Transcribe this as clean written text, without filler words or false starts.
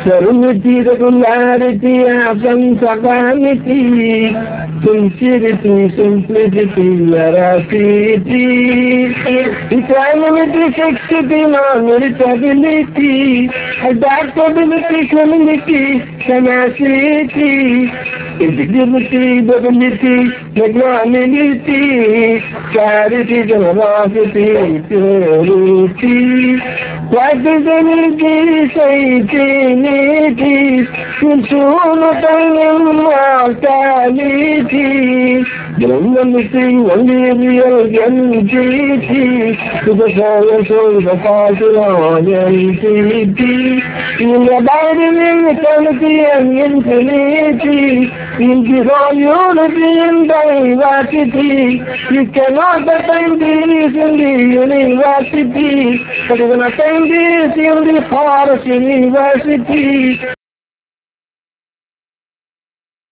فرمتي regularity from sagamity, simplicity, veracity, equanimity, fixity, non-irritability, adaptability, humility, tenacity, integrity, ability, magnanimity, charity, generosity, purity, quadrility, satiety, immortality, genuinity, only real entity, to the science of the partial entity, in abiding in eternity and infinity, in pure unity and diversity. You cannot attain this in the university, but you can attain this in the forest university.